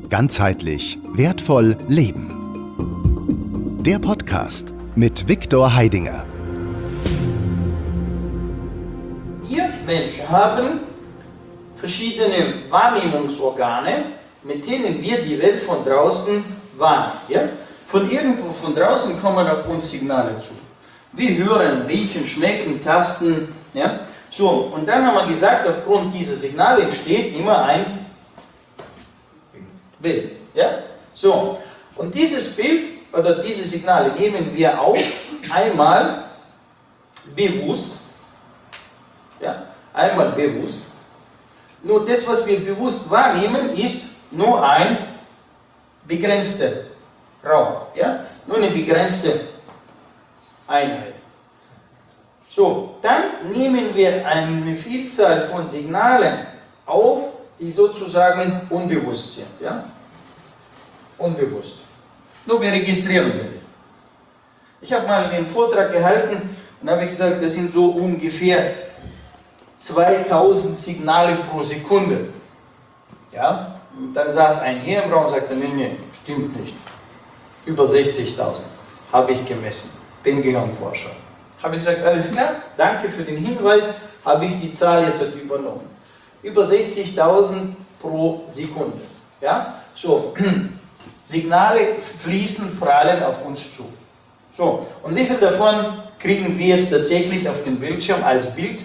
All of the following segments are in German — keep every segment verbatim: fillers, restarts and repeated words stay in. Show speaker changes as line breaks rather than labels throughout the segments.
Ganzheitlich wertvoll leben. Der Podcast mit Viktor Heidinger.
Wir Menschen haben verschiedene Wahrnehmungsorgane, mit denen wir die Welt von draußen wahrnehmen. Ja? Von irgendwo von draußen kommen auf uns Signale zu. Wir hören, riechen, schmecken, tasten. Ja? So, und dann haben wir gesagt, aufgrund dieser Signale entsteht immer ein Bild. Ja? So, und dieses Bild oder diese Signale nehmen wir auf, einmal bewusst. Ja? Einmal bewusst. Nur das, was wir bewusst wahrnehmen, ist nur ein begrenzter Raum. Ja? Nur eine begrenzte Einheit. So, dann nehmen wir eine Vielzahl von Signalen auf, die sozusagen unbewusst sind. Ja? Unbewusst. Nur wir registrieren sie nicht. Ich habe mal einen Vortrag gehalten und habe gesagt, das sind so ungefähr zweitausend Signale pro Sekunde. Ja? Und dann saß ein Herr im Raum und sagte, nee, nee, stimmt nicht. Über sechzigtausend habe ich gemessen. Bin Gehirnforscher. Habe ich gesagt, alles klar, danke für den Hinweis, habe ich die Zahl jetzt übernommen. Über sechzigtausend pro Sekunde. Ja? So, Signale fließen, prallen auf uns zu. So, und wie viel davon kriegen wir jetzt tatsächlich auf den Bildschirm als Bild?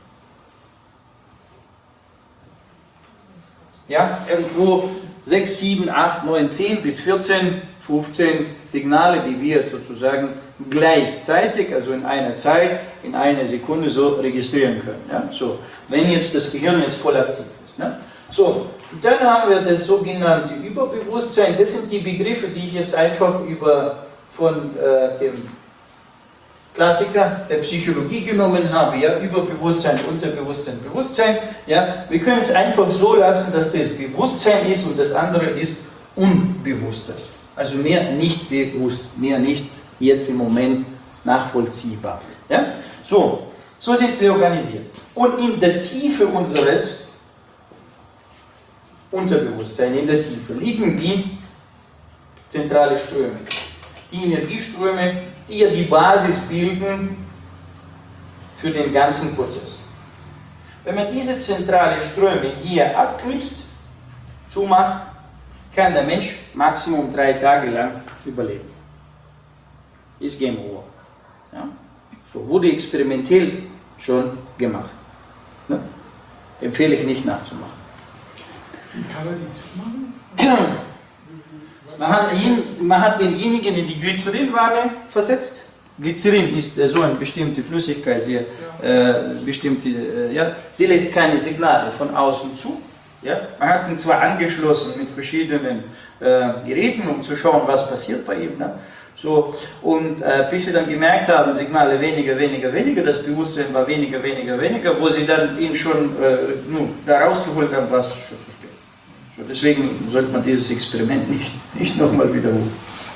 Ja, irgendwo sechs, sieben, acht, neun, zehn bis vierzehn, fünfzehn Signale, die wir sozusagen gleichzeitig, also in einer Zeit, in einer Sekunde so registrieren können. Ja? So, wenn jetzt das Gehirn jetzt voll aktiv ist. Ne? So, dann haben wir das sogenannte Überbewusstsein. Das sind die Begriffe, die ich jetzt einfach über, von äh, dem Klassiker der Psychologie genommen habe. Ja? Überbewusstsein, Unterbewusstsein, Bewusstsein. Ja? Wir können es einfach so lassen, dass das Bewusstsein ist und das andere ist Unbewusstes. Also mehr nicht bewusst, mehr nicht jetzt im Moment nachvollziehbar. Ja? So, so sind wir organisiert. Und in der Tiefe unseres Unterbewusstseins, in der Tiefe, liegen die zentrale Ströme. Die Energieströme, die ja die Basis bilden für den ganzen Prozess. Wenn man diese zentrale Ströme hier abknipst, zumacht, kann der Mensch maximum drei Tage lang überleben. Ist Game Over. Ja? So wurde experimentell schon gemacht. Ne? Empfehle ich nicht nachzumachen.
Kann man die zumachen?
Man hat, man hat denjenigen in die Glycerinwanne versetzt. Glycerin ist äh, so eine bestimmte Flüssigkeit, sehr, äh, bestimmte, äh, ja, sie lässt keine Signale von außen zu. Ja? Man hat ihn zwar angeschlossen mit verschiedenen äh, Geräten, um zu schauen, was passiert bei ihm. Ne? So, und äh, bis sie dann gemerkt haben, Signale weniger, weniger, weniger, das Bewusstsein war weniger, weniger, weniger, wo sie dann ihn schon äh, nun, da rausgeholt haben, war es schon zu spät. So, deswegen sollte man dieses Experiment nicht, nicht nochmal wiederholen.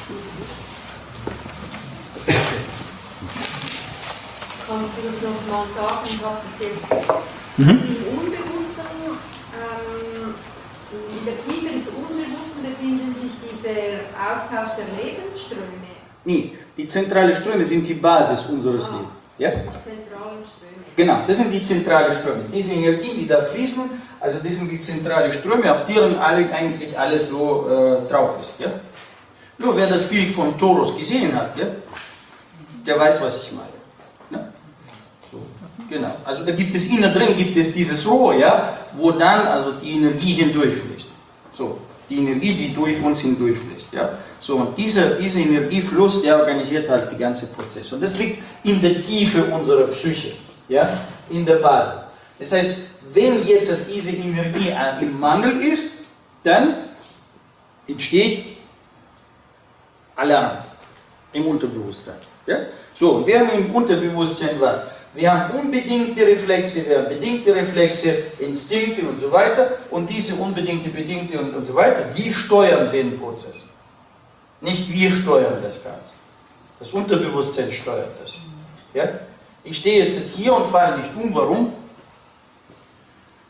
Kannst du das nochmal sagen, was du selbst
Mhm.
im Unbewussten, ähm, in der Tiefe des Unbewussten befinden sich dieser Austausch der Lebensströme?
Nee, die zentralen Ströme sind die Basis unseres
Ah.
Lebens. Ja?
Die zentralen Ströme.
Genau, das sind die zentralen Ströme. Diese Energien, die da fließen, also das sind die zentralen Ströme, auf deren alle, eigentlich alles so äh, drauf ist. Ja? Nur wer das Bild von Torus gesehen hat, ja, der weiß, was ich meine. Ne? So, genau. Also da gibt es innen drin gibt es dieses Rohr, ja, wo dann also die Energie hindurchfließt. So, die Energie, die durch uns hindurchfließt. Ja? So, und dieser, dieser Energiefluss, der organisiert halt die ganze Prozesse. Und das liegt in der Tiefe unserer Psyche, ja? In der Basis. Das heißt, wenn jetzt diese Energie im Mangel ist, dann entsteht Alarm im Unterbewusstsein. Ja? So, wir haben im Unterbewusstsein was? Wir haben unbedingte Reflexe, wir haben bedingte Reflexe, Instinkte und so weiter. Und diese unbedingte, bedingte und, und so weiter, die steuern den Prozess. Nicht wir steuern das Ganze. Das Unterbewusstsein steuert das. Ja? Ich stehe jetzt hier und falle nicht um. Warum?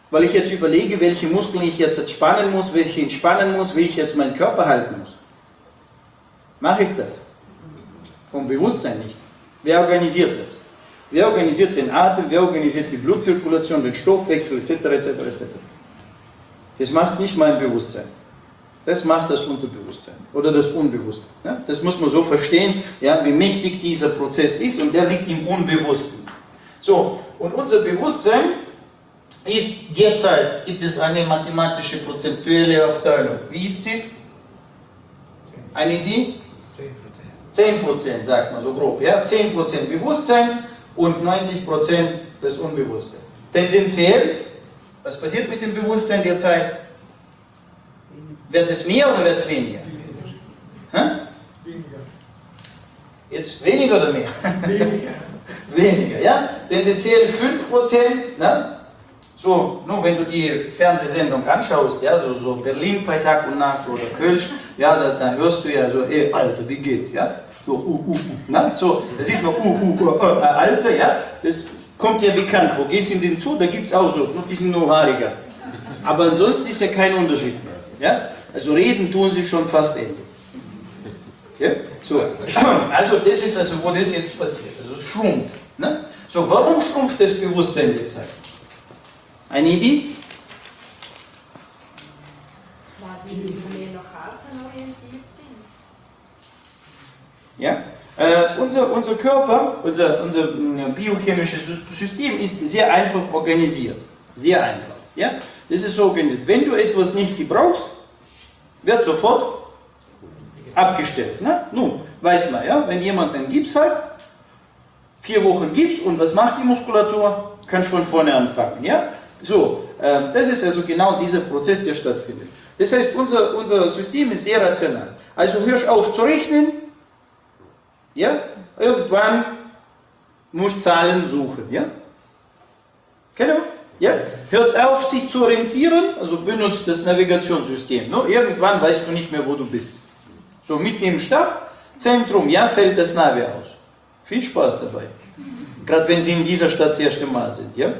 weil ich jetzt überlege, welche Muskeln ich jetzt spannen muss, welche entspannen muss, wie ich jetzt meinen Körper halten muss. Mache ich das? Vom Bewusstsein nicht. Wer organisiert das? Wer organisiert den Atem, wer organisiert die Blutzirkulation, den Stoffwechsel et cetera et cetera et cetera. Das macht nicht mein Bewusstsein. Das macht das Unterbewusstsein oder das Unbewusste. Ja? Das muss man so verstehen, ja, wie mächtig dieser Prozess ist, und der liegt im Unbewussten. So, und unser Bewusstsein ist derzeit, gibt es eine mathematische prozentuelle Aufteilung. Wie ist sie? Eine Idee? zehn Prozent, sagt man so grob. Ja? zehn Prozent Bewusstsein und neunzig Prozent das Unbewusste. Tendenziell, was passiert mit dem Bewusstsein derzeit? Wird es mehr oder wird es weniger? Hä?
Weniger.
Jetzt weniger oder mehr?
Weniger.
Weniger, ja? Tendenziell fünf Prozent, ne? So, nur wenn du die Fernsehsendung anschaust, ja, so, so Berlin bei Tag und Nacht oder Kölsch, ja, da, da hörst du ja so, ey, Alter, wie geht's, ja? So, uh, uh, uh, ne? So, da sieht man, uh, uh, uh, uh, Alter, ja? Das kommt ja bekannt vor. Gehst in den Zoo, da gibt es auch so, nur die sind nur haariger. Aber ansonsten ist ja kein Unterschied mehr, ja? Also reden tun sie schon fast ähnlich. Ja? So. Also das ist also, wo das jetzt passiert. Also es schrumpft. Ne? So, warum schrumpft das Bewusstsein derzeit? Eine Idee?
Weil wir mehr nach außen orientiert sind.
Ja? Äh, unser, unser Körper, unser, unser biochemisches System ist sehr einfach organisiert. Sehr einfach. Ja? Das ist so organisiert. Wenn du etwas nicht gebrauchst, wird sofort abgestellt. Ne? Nun, weiß man, ja, wenn jemand einen Gips hat, vier Wochen Gips, und was macht die Muskulatur? Kannst von vorne anfangen. Ja? So, äh, das ist also genau dieser Prozess, der stattfindet. Das heißt, unser, unser System ist sehr rational. Also hörst auf zu rechnen, ja? Irgendwann musst du Zahlen suchen. Ja? Genau? Ja? Hörst auf, sich zu orientieren, also benutzt das Navigationssystem. No? Irgendwann weißt du nicht mehr, wo du bist. So, mitten im Stadtzentrum, ja, fällt das Navi aus. Viel Spaß dabei. Gerade wenn Sie in dieser Stadt das erste Mal sind. Ja?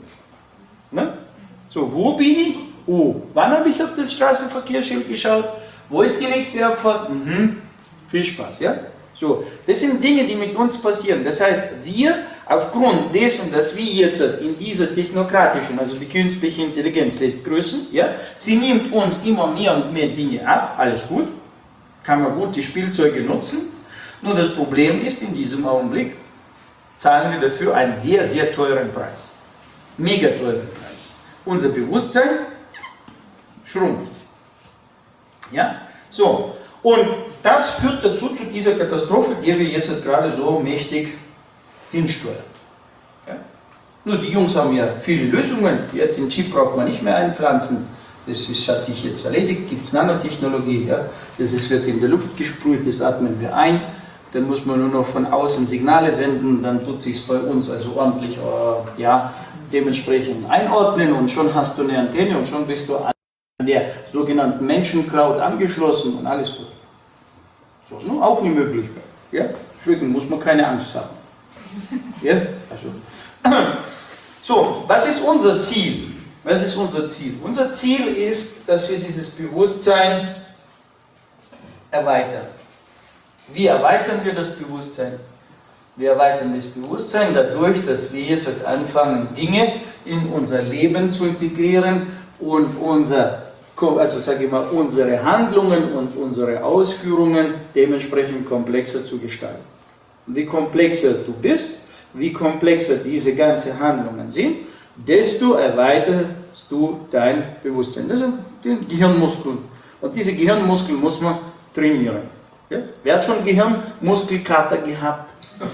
Ne? So, wo bin ich? Oh, wann habe ich auf das Straßenverkehrsschild geschaut? Wo ist die nächste Abfahrt? Mhm. Viel Spaß. Ja? So, das sind Dinge, die mit uns passieren. Das heißt, wir, aufgrund dessen, dass wir jetzt in dieser technokratischen, also die künstliche Intelligenz lässt grüßen, ja, sie nimmt uns immer mehr und mehr Dinge ab, alles gut, kann man gut die Spielzeuge nutzen, nur das Problem ist, in diesem Augenblick zahlen wir dafür einen sehr, sehr teuren Preis. Mega teuren Preis. Unser Bewusstsein schrumpft. Ja, so, und das führt dazu, zu dieser Katastrophe, die wir jetzt gerade so mächtig hinsteuern. Ja? Nur die Jungs haben ja viele Lösungen, ja, den Chip braucht man nicht mehr einpflanzen, das ist, hat sich jetzt erledigt, gibt es Nanotechnologie, ja? Das ist, wird in der Luft gesprüht, das atmen wir ein, dann muss man nur noch von außen Signale senden, dann tut sich es bei uns also ordentlich äh, ja, dementsprechend einordnen, und schon hast du eine Antenne und schon bist du an der sogenannten Menschencloud angeschlossen und alles gut. So, ne? Auch eine Möglichkeit. Ja? Deswegen muss man keine Angst haben. Ja? Also. So, was ist unser Ziel? Was ist unser Ziel? Unser Ziel ist, dass wir dieses Bewusstsein erweitern. Wie erweitern wir das Bewusstsein? Wir erweitern das Bewusstsein dadurch, dass wir jetzt anfangen, Dinge in unser Leben zu integrieren und unser, also sage ich mal, unsere Handlungen und unsere Ausführungen dementsprechend komplexer zu gestalten. Und je komplexer du bist, wie komplexer diese ganzen Handlungen sind, desto erweiterst du dein Bewusstsein. Das sind die Gehirnmuskeln. Und diese Gehirnmuskeln muss man trainieren. Ja? Wer hat schon Gehirnmuskelkater gehabt?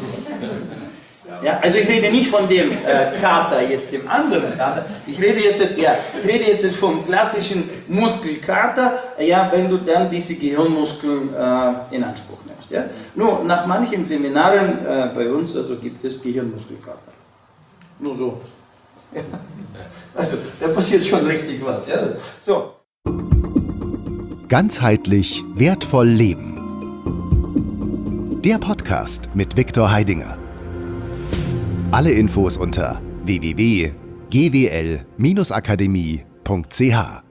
Ja, also ich rede nicht von dem äh, Kater, jetzt dem anderen Kater. Ich rede jetzt, ja, ich rede jetzt vom klassischen Muskelkater, ja, wenn du dann diese Gehirnmuskeln äh, in Anspruch nimmst. Ja? Nur nach manchen Seminaren äh, bei uns also gibt es Gehirnmuskelkater. Nur so. Ja. Also da passiert schon richtig was. Ja? So.
Ganzheitlich wertvoll leben. Der Podcast mit Viktor Heidinger. Alle Infos unter w w w punkt g w l Bindestrich akademie punkt c h